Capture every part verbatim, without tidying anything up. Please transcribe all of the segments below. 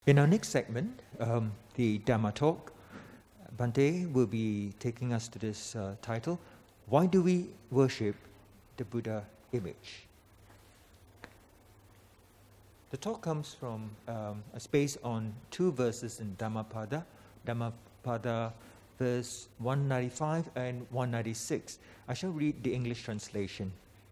In our next segment, um, the Dhamma talk, Bhante will be taking us to this uh, title, Why Do We Worship the Buddha Image? The talk comes from, um, it's based on two verses in Dhammapada, Dhammapada verse one ninety-five and one ninety-six. I shall read the English translation.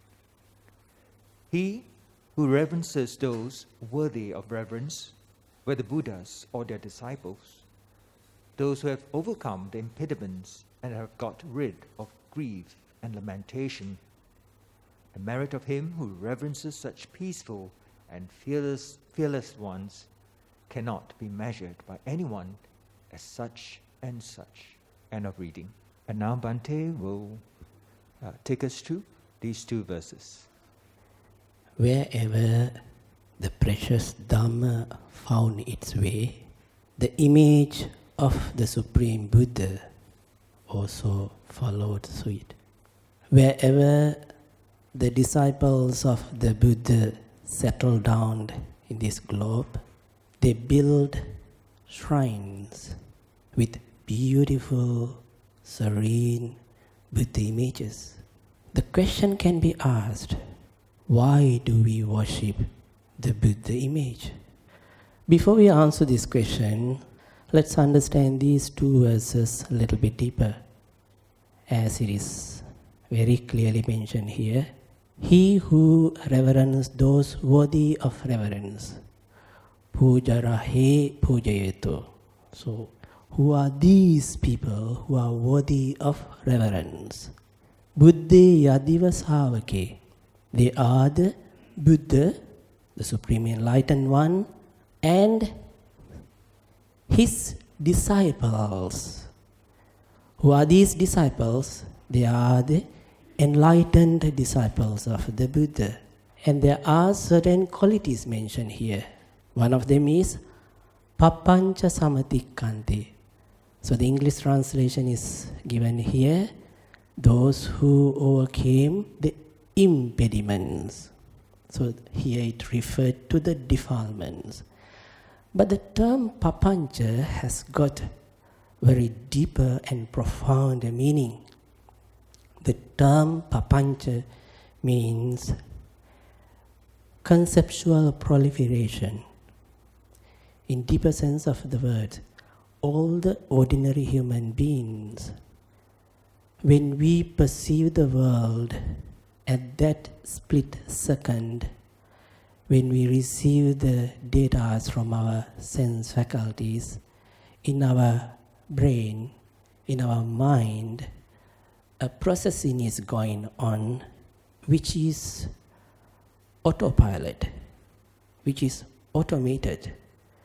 He who reverences those worthy of reverence, whether Buddhas or their disciples, those who have overcome the impediments and have got rid of grief and lamentation, the merit of him who reverences such peaceful and fearless, fearless ones cannot be measured by anyone as such and such. End of reading. And now Bhante will uh, take us through these two verses. Wherever the precious Dhamma found its way, the image of the Supreme Buddha also followed suit. Wherever the disciples of the Buddha settled down in this globe, they build shrines with beautiful, serene Buddha images. The question can be asked, why do we worship the Buddha image? Before we answer this question, let's understand these two verses a little bit deeper. As it is very clearly mentioned here, he who reverences those worthy of reverence, pujarahe pujayeto. So, who are these people who are worthy of reverence? Buddhe yadiva savake. They are the Buddha, the Supreme Enlightened One, and his disciples. Who are these disciples? They are the enlightened disciples of the Buddha. And there are certain qualities mentioned here. One of them is papancha samatikkante. So the English translation is given here, those who overcame the impediments. So here it referred to the defilements. But the term papancha has got very deeper and profound meaning. The term papancha means conceptual proliferation. In deeper sense of the word, all the ordinary human beings, when we perceive the world at that split second, when we receive the data from our sense faculties, in our brain, in our mind, a processing is going on which is autopilot, which is automated.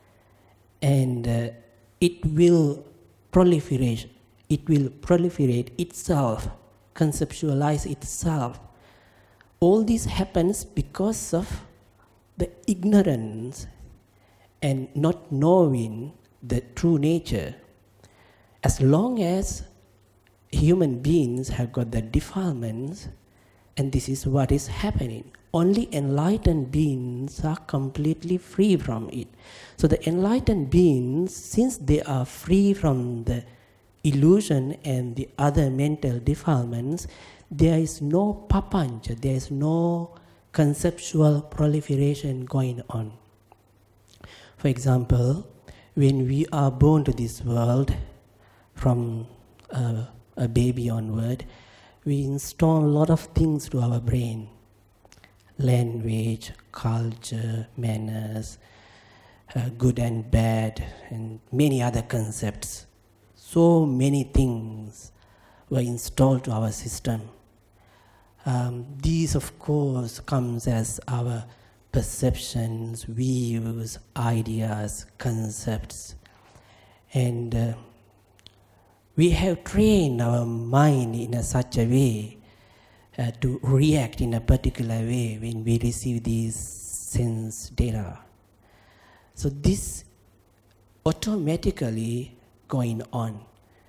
And uh, it will proliferate, it will proliferate itself, conceptualize itself. All this happens because of the ignorance and not knowing the true nature. As long as human beings have got the defilements, and this is what is happening, only enlightened beings are completely free from it. So the enlightened beings, since they are free from the illusion and the other mental defilements, there is no papancha, there is no conceptual proliferation going on. For example, when we are born to this world, from uh, a baby onward, we install a lot of things to our brain. Language, culture, manners, uh, good and bad, and many other concepts. So many things were installed to our system. Um, these, of course, comes as our perceptions, views, ideas, concepts. And uh, we have trained our mind in a such a way uh, to react in a particular way when we receive these sense data. So this automatically going on.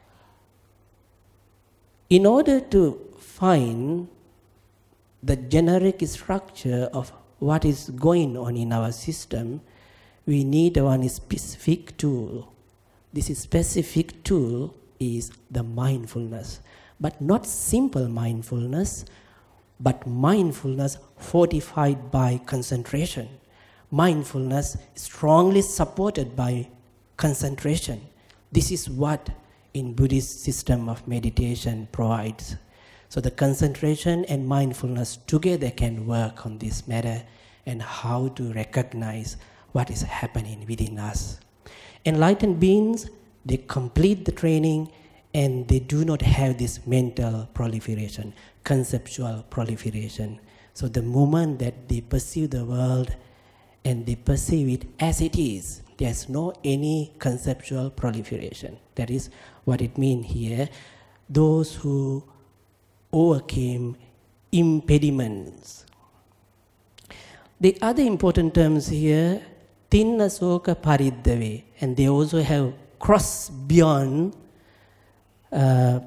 In order to find the generic structure of what is going on in our system, we need one specific tool. This specific tool is the mindfulness, but not simple mindfulness, but mindfulness fortified by concentration. Mindfulness strongly supported by concentration. This is what in Buddhist system of meditation provides. So the concentration and mindfulness together can work on this matter and how to recognize what is happening within us. Enlightened beings, they complete the training and they do not have this mental proliferation, conceptual proliferation. So the moment that they perceive the world and they perceive it as it is, there's no any conceptual proliferation. That is what it means here. Those who overcame impediments. The other important terms here, tinna soka pariddave, and they also have crossed beyond uh,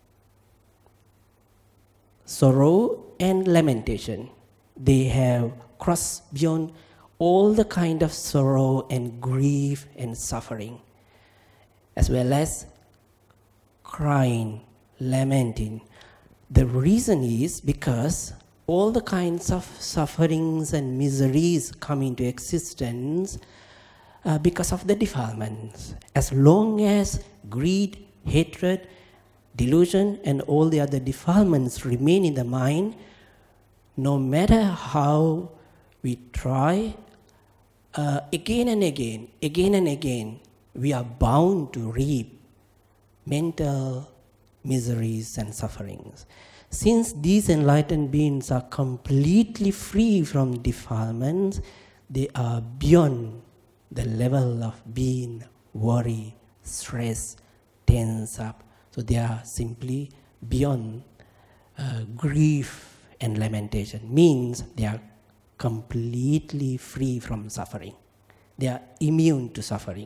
sorrow and lamentation. They have crossed beyond all the kind of sorrow and grief and suffering, as well as crying, lamenting. The reason is because all the kinds of sufferings and miseries come into existence uh, because of the defilements. As long as greed, hatred, delusion, and all the other defilements remain in the mind, no matter how we try, uh, again and again, again and again, we are bound to reap mental miseries and sufferings. Since these enlightened beings are completely free from defilements, they are beyond the level of being worry, stress, tense up. So they are simply beyond uh, grief and lamentation. Means they are completely free from suffering. They are immune to suffering.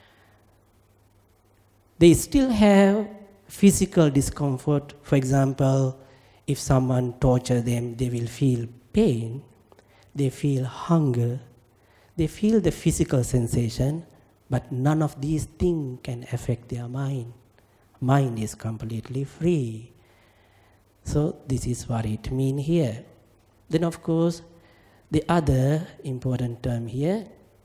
They still have physical discomfort. For example, if someone tortures them, they will feel pain, they feel hunger, they feel the physical sensation, but none of these things can affect their mind. Mind is completely free. So this is what it means here. Then of course, the other important term here,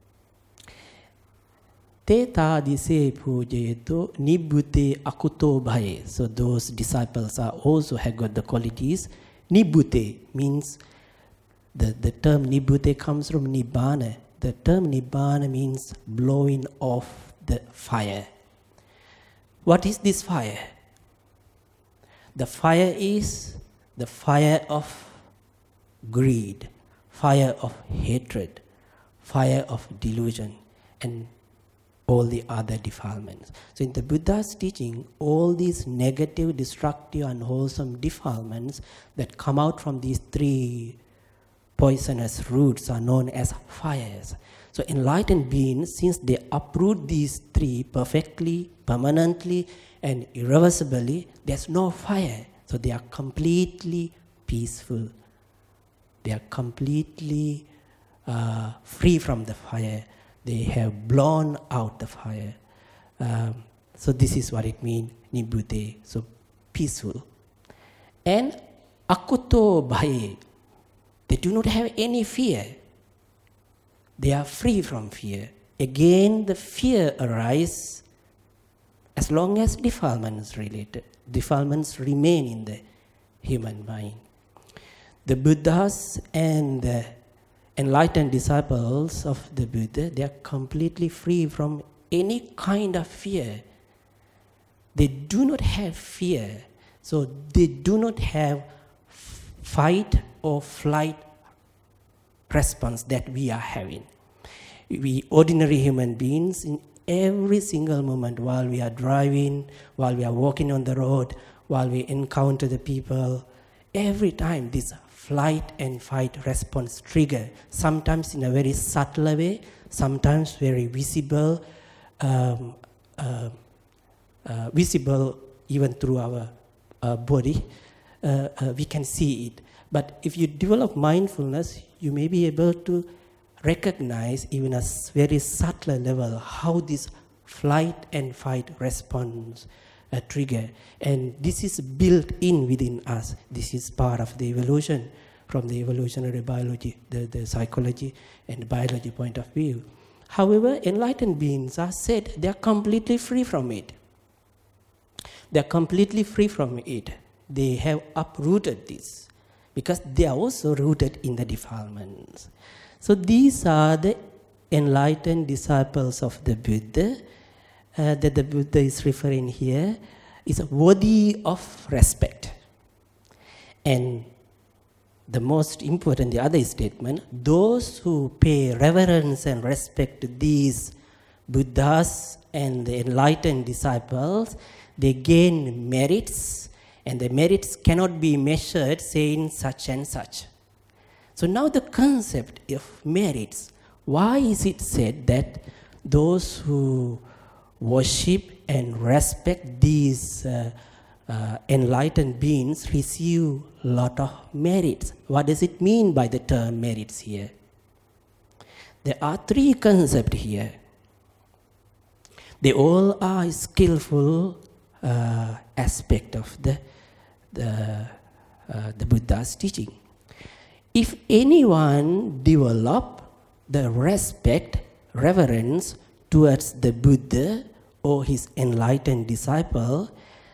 Te tadise pujayeto nibbute akuto bhaye. So those disciples are also have got the qualities. Nibbute means, the, the term nibbute comes from nibbana. The term nibbana means blowing off the fire. What is this fire? The fire is the fire of greed, fire of hatred, fire of delusion, and all the other defilements. So in the Buddha's teaching, all these negative, destructive, unwholesome defilements that come out from these three poisonous roots are known as fires. So enlightened beings, since they uproot these three perfectly, permanently, and irreversibly, there's no fire. So they are completely peaceful. They are completely uh, free from the fire. They have blown out the fire. Um, so this is what it means, nibbute, so peaceful. And akuto bhaye, they do not have any fear. They are free from fear. Again, the fear arises as long as defilements related. Defilements remain in the human mind. The Buddhas and the enlightened disciples of the Buddha, they are completely free from any kind of fear. They do not have fear. So they do not have fight or flight response that we are having. We ordinary human beings, in every single moment while we are driving, while we are walking on the road, while we encounter the people, every time this flight and fight response trigger, sometimes in a very subtle way, sometimes very visible, um, uh, uh, visible even through our uh, body, uh, uh, we can see it. But if you develop mindfulness, you may be able to recognize even a very subtle level how this flight and fight response uh, trigger. And this is built in within us. This is part of the evolution from the evolutionary biology, the, the psychology and biology point of view. However, enlightened beings are said they are completely free from it. They are completely free from it. They have uprooted this because they are also rooted in the defilements. So these are the enlightened disciples of the Buddha uh, that the Buddha is referring here, is worthy of respect. And the most important, the other statement, those who pay reverence and respect to these Buddhas and the enlightened disciples, they gain merits, and the merits cannot be measured saying such and such. So now the concept of merits, why is it said that those who worship and respect these uh, uh, enlightened beings receive a lot of merits? What does it mean by the term merits here? There are three concepts here. They all are skillful uh, aspect of the, the, uh, the Buddha's teaching. If anyone develop the respect, reverence towards the Buddha or his enlightened disciple,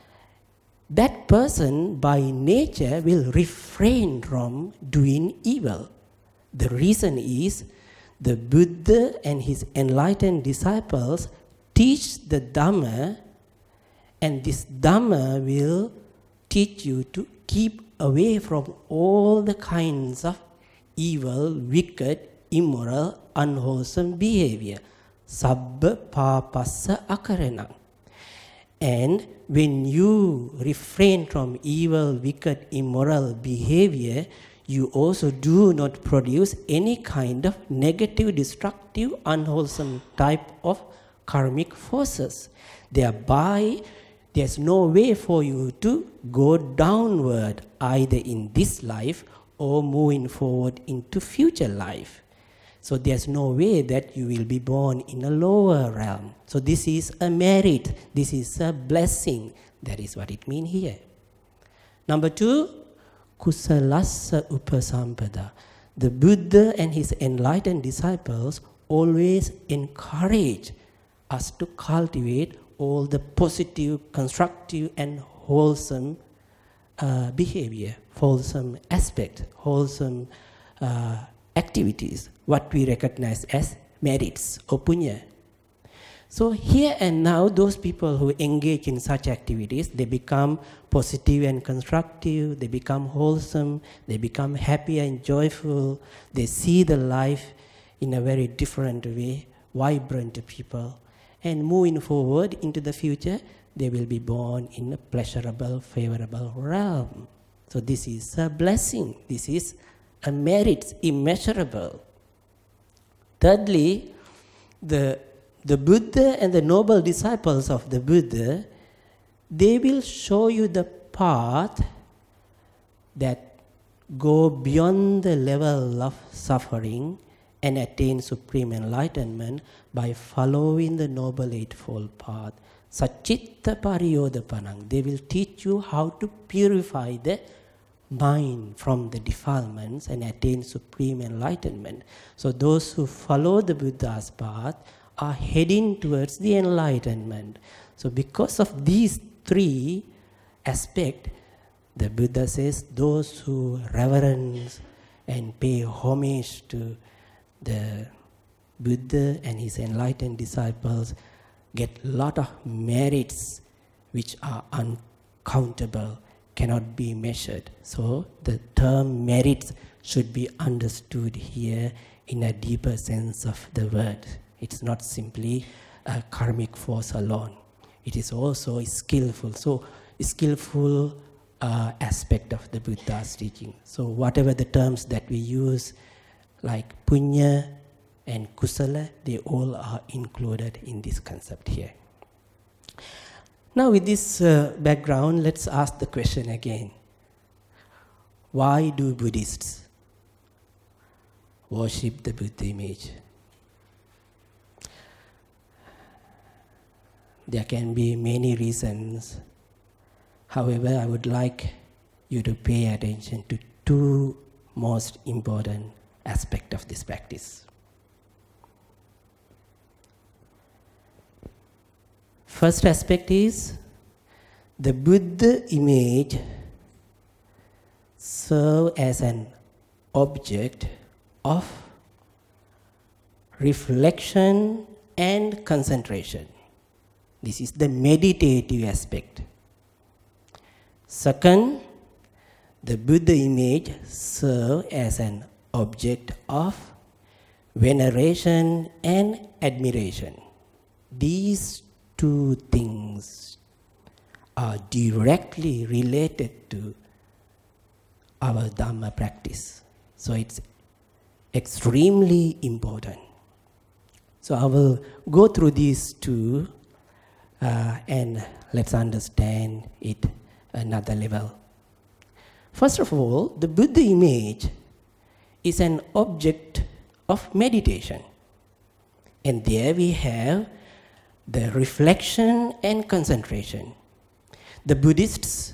that person by nature will refrain from doing evil. The reason is the Buddha and his enlightened disciples teach the Dhamma, and this Dhamma will teach you to keep away from all the kinds of evil, wicked, immoral, unwholesome behavior. Sabba papassa akaranam. And when you refrain from evil, wicked, immoral behavior, you also do not produce any kind of negative, destructive, unwholesome type of karmic forces. Thereby, there's no way for you to go downward either in this life or moving forward into future life. So there's no way that you will be born in a lower realm. So this is a merit. This is a blessing. That is what it means here. Number two, kusalassa upasampada. The Buddha and his enlightened disciples always encourage us to cultivate all the positive, constructive, and wholesome uh, behavior, wholesome aspect, wholesome uh, activities, what we recognize as merits or punya. So here and now, those people who engage in such activities, they become positive and constructive, they become wholesome, they become happy and joyful, they see the life in a very different way, vibrant people. And moving forward into the future, they will be born in a pleasurable, favorable realm. So this is a blessing. This is a merit, immeasurable. Thirdly, the, the Buddha and the noble disciples of the Buddha, they will show you the path that go beyond the level of suffering and attain supreme enlightenment by following the Noble Eightfold Path. Sachitta pariyodapanang. They will teach you how to purify the mind from the defilements and attain supreme enlightenment. So those who follow the Buddha's path are heading towards the enlightenment. So because of these three aspects, the Buddha says those who reverence and pay homage to the Buddha and his enlightened disciples get a lot of merits which are uncountable, cannot be measured. So the term merits should be understood here in a deeper sense of the word. It's not simply a karmic force alone. It is also a skillful, so a skillful uh, aspect of the Buddha's teaching. So whatever the terms that we use, like punya and kusala, they all are included in this concept here. Now with this uh, background, let's ask the question again. Why do Buddhists, worship the Buddha image. There can be many reasons. However, I would like you to pay attention to two most important aspects of this practice. First aspect is the Buddha image serves as an object of reflection and concentration. This is the meditative aspect. Second, the Buddha image serves as an object of veneration and admiration. These two things are directly related to our Dhamma practice. So it's extremely important. So I will go through these two uh, and let's understand it another level. First of all, the Buddha image is an object of meditation. And there we have the reflection and concentration. The Buddhists,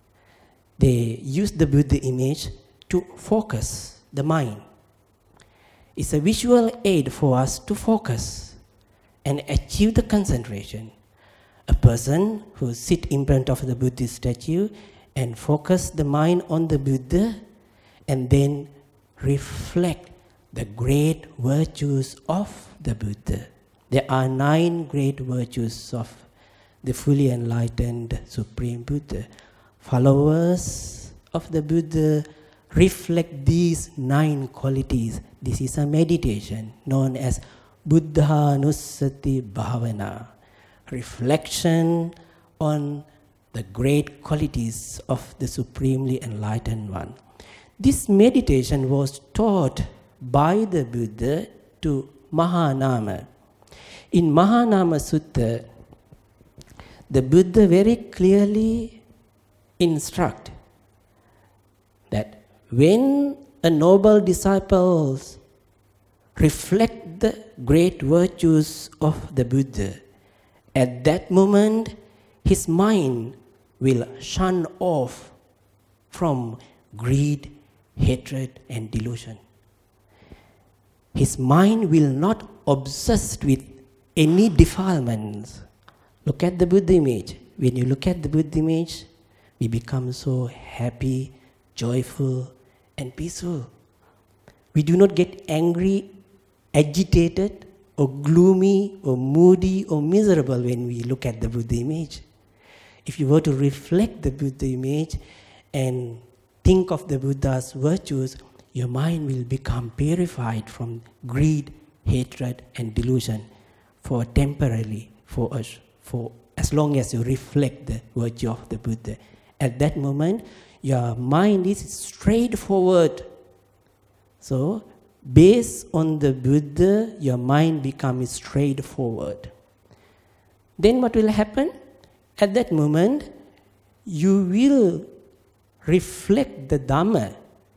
they use the Buddha image to focus the mind. It's a visual aid for us to focus and achieve the concentration. A person who sits in front of the Buddhist statue and focus the mind on the Buddha and then reflect the great virtues of the Buddha. There are nine great virtues of the fully enlightened Supreme Buddha. Followers of the Buddha reflect these nine qualities. This is a meditation known as Buddhanussati Bhavana, reflection on the great qualities of the Supremely Enlightened One. This meditation was taught by the Buddha to Mahanama. In Mahanama Sutta, the Buddha very clearly instructs that when a noble disciple reflects the great virtues of the Buddha, at that moment his mind will shun off from greed, hatred, and delusion. His mind will not obsessed with any defilements. Look at the Buddha image. When you look at the Buddha image, we become so happy, joyful, and peaceful. We do not get angry, agitated, or gloomy, or moody, or miserable when we look at the Buddha image. If you were to reflect the Buddha image and think of the Buddha's virtues, your mind will become purified from greed, hatred, and delusion for temporarily, for us, for as long as you reflect the virtue of the Buddha. At that moment, your mind is straightforward. So, based on the Buddha, your mind becomes straightforward. Then what will happen? At that moment, you will reflect the Dhamma.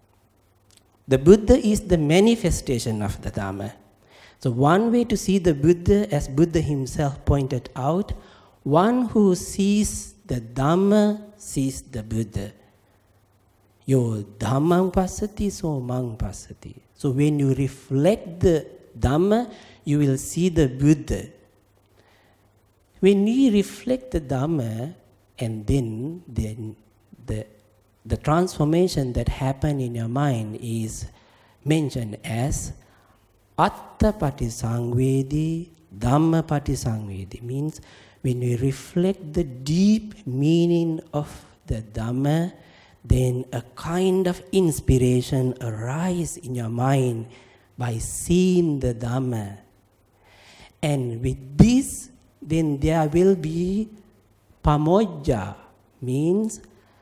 The Buddha is the manifestation of the Dhamma. So one way to see the Buddha, as Buddha himself pointed out, one who sees the Dhamma sees the Buddha. Yo Dhammang passati, so mang passati. So when you reflect the Dhamma, you will see the Buddha. When you reflect the Dhamma, and then, then the, the transformation that happens in your mind is mentioned as Atta Patisangvedi, Dhamma Patisangvedi. Means when you reflect the deep meaning of the Dhamma, then a kind of inspiration arises in your mind by seeing the Dhamma. And with this, then there will be pamojja, means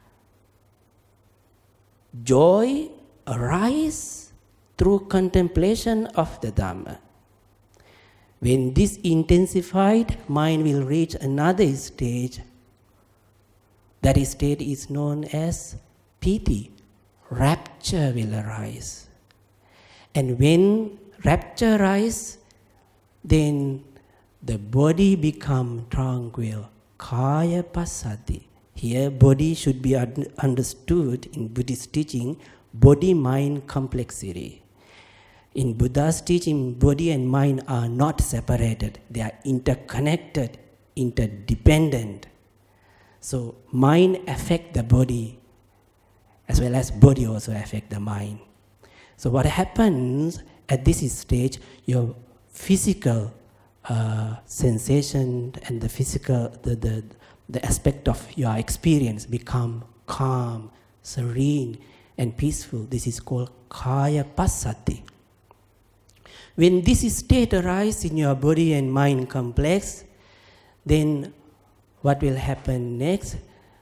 joy arises through contemplation of the Dhamma. When this intensified, mind will reach another stage. That state is known as piti, rapture will arise. And when rapture arises, then the body become tranquil. Kaya passaddhi. Here, body should be un- understood in Buddhist teaching, body-mind complexity. In Buddha's teaching, body and mind are not separated. They are interconnected, interdependent. So mind affects the body, as well as body also affects the mind. So what happens at this stage, your physical uh, sensation and the physical, the, the, the aspect of your experience become calm, serene, and peaceful. This is called kaya passaddhi. When this state arises in your body and mind complex, then what will happen next?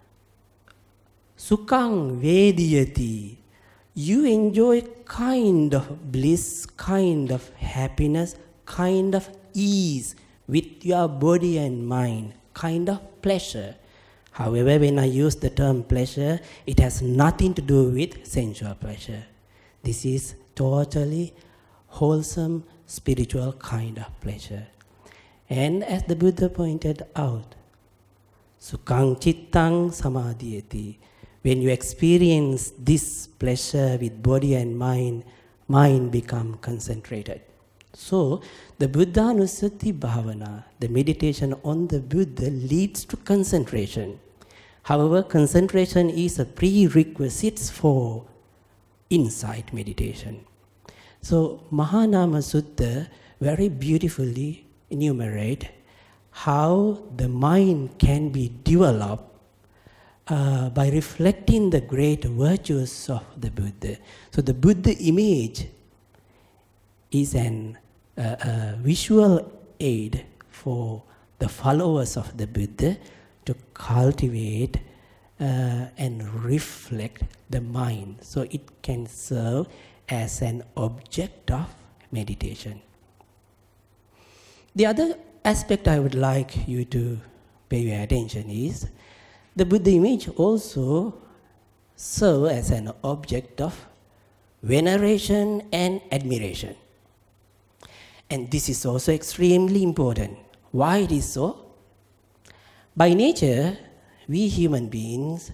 Sukhang vediyati. You enjoy kind of bliss, kind of happiness, kind of ease with your body and mind, kind of pleasure. However, when I use the term pleasure, it has nothing to do with sensual pleasure. This is totally wholesome, spiritual kind of pleasure. And as the Buddha pointed out, Sukhang chittang samadhiyati. When you experience this pleasure with body and mind, mind become concentrated. So, the Buddhanussati bhavana, the meditation on the Buddha, leads to concentration. However, concentration is a prerequisite for insight meditation. So, Mahanama Sutta very beautifully enumerate how the mind can be developed uh, by reflecting the great virtues of the Buddha. So the Buddha image is an uh, uh, visual aid for the followers of the Buddha to cultivate uh, and reflect the mind. So it can serve as an object of meditation. The other aspect I would like you to pay your attention is the Buddha image also serves as an object of veneration and admiration. And this is also extremely important. Why it is so? By nature, we human beings,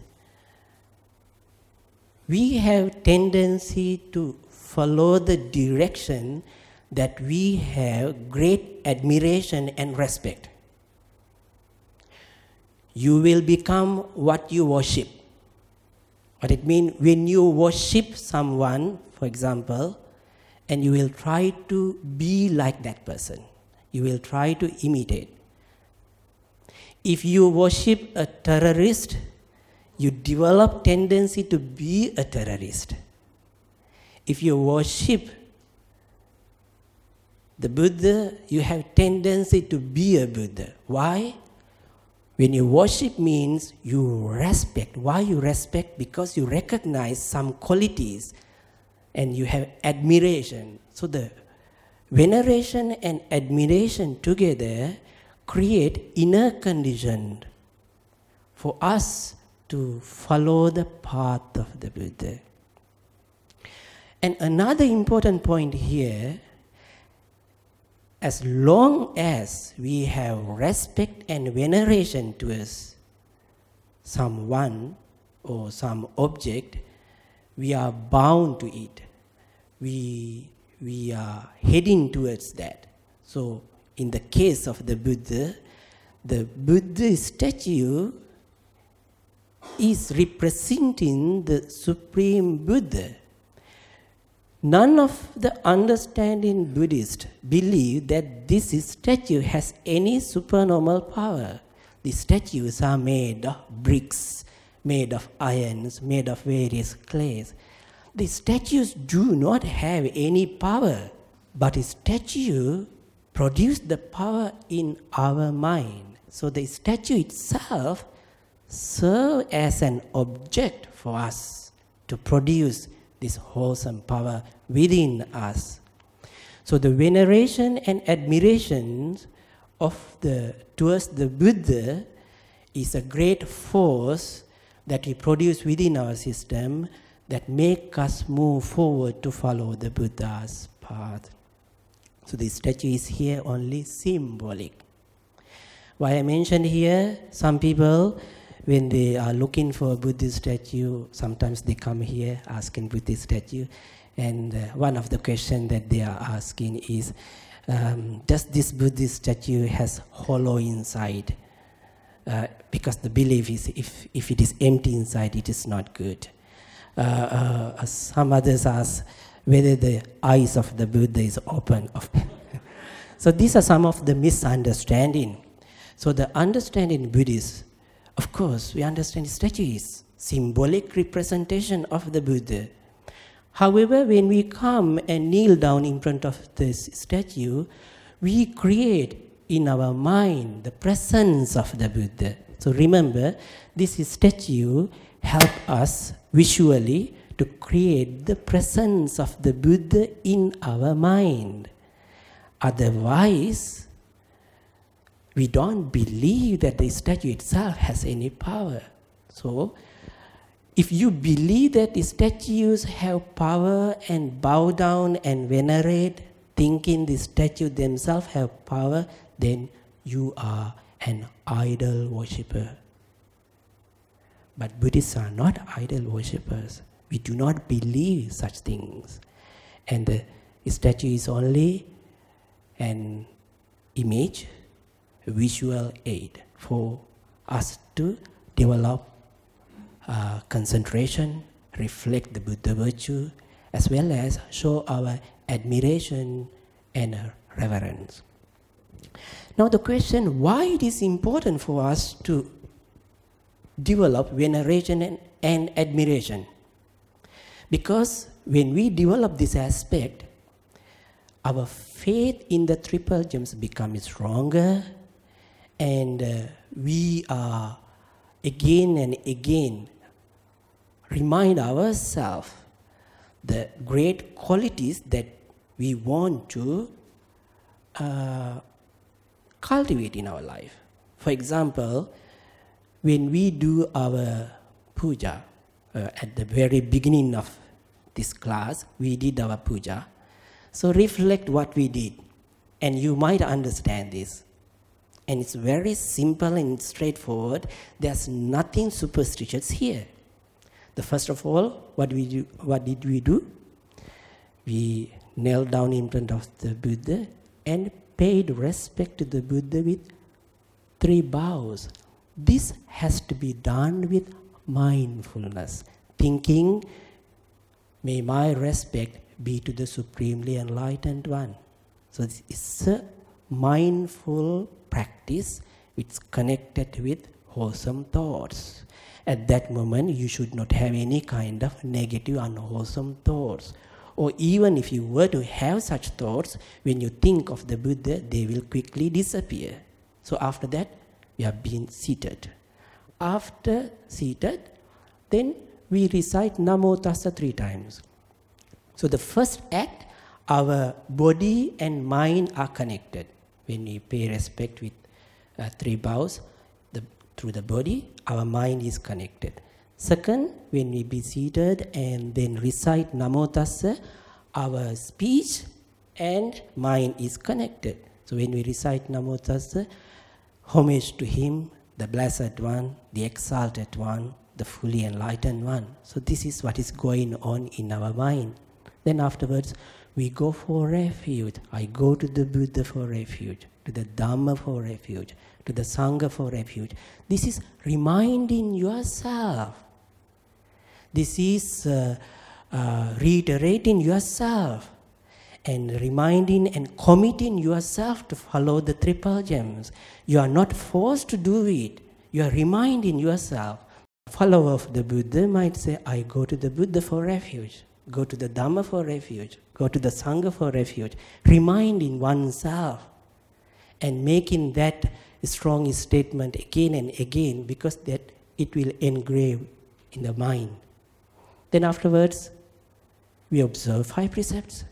we have tendency to follow the direction that we have great admiration and respect. You will become what you worship. What it means, when you worship someone, for example, and you will try to be like that person. You will try to imitate. If you worship a terrorist, you develop tendency to be a terrorist. If you worship the Buddha, you have tendency to be a Buddha. Why? When you worship means you respect. Why you respect? Because you recognize some qualities and you have admiration. So the veneration and admiration together create inner condition for us to follow the path of the Buddha. And another important point here, as long as we have respect and veneration towards someone or some object, we are bound to it. We, we are heading towards that. So, in the case of the Buddha, the Buddha statue is representing the Supreme Buddha. None of the understanding Buddhists believe that this statue has any supernormal power. The statues are made of bricks, made of irons, made of various clays. The statues do not have any power, but the statue produces the power in our mind. So the statue itself serves as an object for us to produce this wholesome power within us. So the veneration and admiration of the towards the Buddha is a great force that we produce within our system that make us move forward to follow the Buddha's path. So the statue is here only symbolic. Why I mentioned here, some people, when they are looking for a Buddhist statue, sometimes they come here asking Buddhist statue, and uh, one of the questions that they are asking is, um, does this Buddhist statue has hollow inside? Uh, because the belief is if, if it is empty inside, it is not good. Uh, uh, some others ask whether the eyes of the Buddha is open. So these are some of the misunderstanding. So the understanding in Buddhism, of course, we understand the statue is symbolic representation of the Buddha. However, when we come and kneel down in front of this statue, we create in our mind the presence of the Buddha. So remember, this statue helps us visually to create the presence of the Buddha in our mind. Otherwise, we don't believe that the statue itself has any power. So, if you believe that the statues have power and bow down and venerate, thinking the statue themselves have power, then you are an idol worshipper. But Buddhists are not idol worshippers. We do not believe such things. And the statue is only an image, a visual aid for us to develop uh, concentration, reflect the Buddha virtue, as well as show our admiration and reverence. Now the question, why it is important for us to develop veneration and, and admiration? Because when we develop this aspect, our faith in the triple gems becomes stronger, and uh, we are again and again remind ourselves the great qualities that we want to uh, cultivate in our life. For example, when we do our puja, uh, at the very beginning of this class, we did our puja. So reflect what we did, and you might understand this. And it's very simple and straightforward. There's nothing superstitious here. The first of all, what we do, what did we do? We knelt down in front of the Buddha and paid respect to the Buddha with three bows. This has to be done with mindfulness, thinking, may my respect be to the Supremely Enlightened One. So this is a mindful practice which is connected with wholesome thoughts. At that moment, you should not have any kind of negative, unwholesome thoughts. Or even if you were to have such thoughts, when you think of the Buddha, they will quickly disappear. So after that, we have been seated. After seated, then we recite Namo Tassa three times. So the first act, our body and mind are connected. When we pay respect with uh, three bows, the, through the body, our mind is connected. Second, when we be seated and then recite Namo Tassa, our speech and mind is connected. So when we recite Namo Tassa, homage to Him, the Blessed One, the Exalted One, the fully enlightened One. So this is what is going on in our mind. Then afterwards, we go for refuge. I go to the Buddha for refuge, to the Dhamma for refuge, to the Sangha for refuge. This is reminding yourself. This is uh, uh, reiterating yourself and reminding and committing yourself to follow the triple gems. You are not forced to do it. You are reminding yourself. A follower of the Buddha might say, I go to the Buddha for refuge, go to the Dhamma for refuge, go to the Sangha for refuge. Reminding oneself and making that strong statement again and again, because that it will engrave in the mind. Then afterwards, we observe five precepts.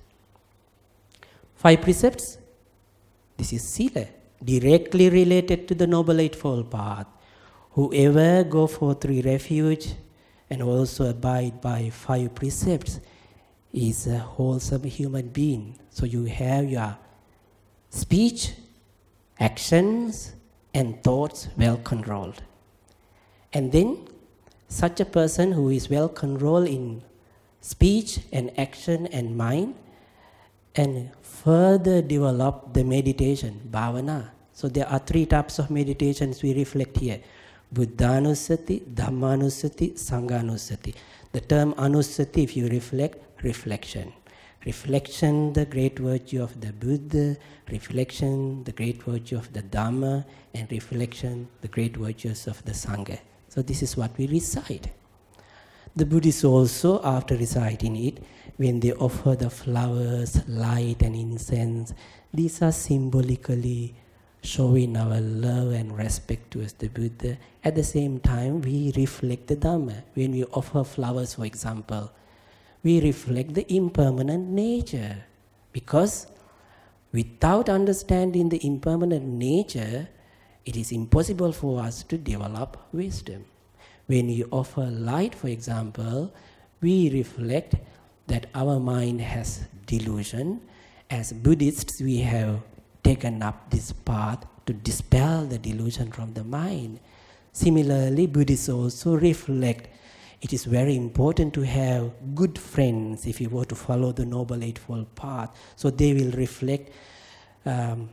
Five precepts, this is Sila, directly related to the Noble Eightfold Path. Whoever go for three refuge, and also abide by five precepts is a wholesome human being. So you have your speech, actions, and thoughts well controlled. And then such a person who is well controlled in speech and action and mind, and further develop the meditation, bhavana. So there are three types of meditations we reflect here. Buddhanusati, Dhammanusati, Sanghanusati. The term anusati, if you reflect, reflection. Reflection, the great virtue of the Buddha, reflection, the great virtue of the Dhamma, and reflection, the great virtues of the Sangha. So this is what we recite. The Buddhists also, after reciting it, when they offer the flowers, light and incense, these are symbolically showing our love and respect towards the Buddha. At the same time, we reflect the Dhamma. When we offer flowers, for example, we reflect the impermanent nature. Because without understanding the impermanent nature, it is impossible for us to develop wisdom. When we offer light, for example, we reflect that our mind has delusion. As Buddhists, we have taken up this path to dispel the delusion from the mind. Similarly, Buddhists also reflect it is very important to have good friends if you were to follow the Noble Eightfold Path. So they will reflect um,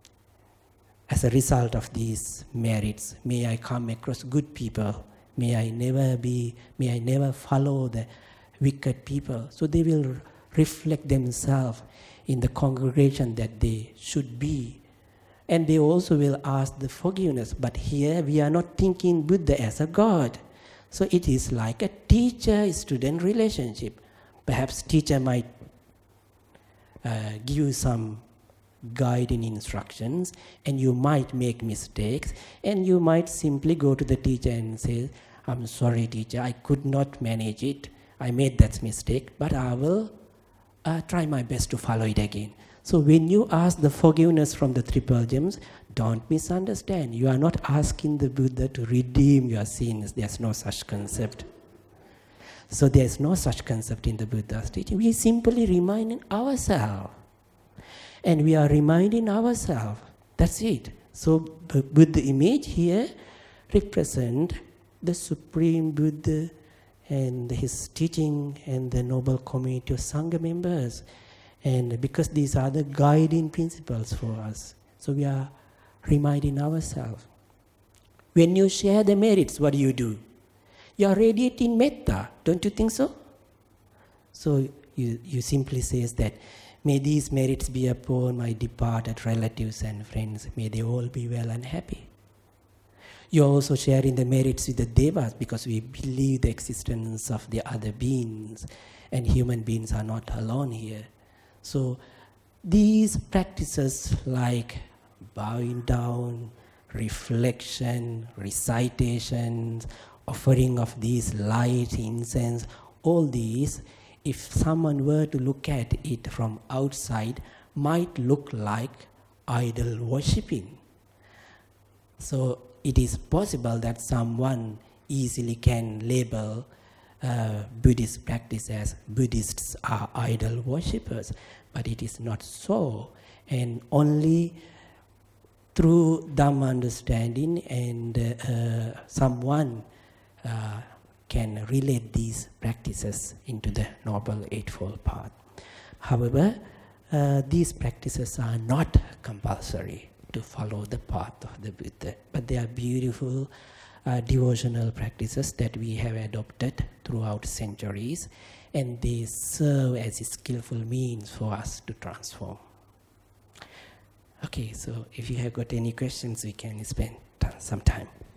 as a result of these merits. May I come across good people. May I never be, may I never follow the wicked people. So they will reflect themselves in the congregation that they should be. And they also will ask the forgiveness. But here we are not thinking Buddha as a God. So it is like a teacher-student relationship. Perhaps teacher might uh, give you some guiding instructions, and you might make mistakes, and you might simply go to the teacher and say, I'm sorry teacher, I could not manage it. I made that mistake, but I will uh, try my best to follow it again. So when you ask the forgiveness from the triple gems, don't misunderstand. You are not asking the Buddha to redeem your sins. There's no such concept. So there's no such concept in the Buddha's teaching. We simply remind ourselves. And we are reminding ourselves. That's it. So the Buddha image here represents the Supreme Buddha and his teaching and the noble community of Sangha members. And because these are the guiding principles for us. So we are reminding ourselves. When you share the merits, what do you do? You are radiating metta, don't you think so? So you, you simply say that, may these merits be upon my departed relatives and friends. May they all be well and happy. You are also sharing the merits with the devas because we believe the existence of the other beings, and human beings are not alone here. So these practices like bowing down, reflection, recitations, offering of these light, incense, all these, if someone were to look at it from outside, might look like idol worshipping. So it is possible that someone easily can label uh, Buddhist practice as Buddhists are idol worshippers, but it is not so. And only through Dhamma understanding and uh, someone uh, can relate these practices into the Noble Eightfold Path. However, uh, these practices are not compulsory to follow the path of the Buddha, but they are beautiful uh, devotional practices that we have adopted throughout centuries, and they serve as a skillful means for us to transform. Okay, so if you have got any questions, we can spend some time.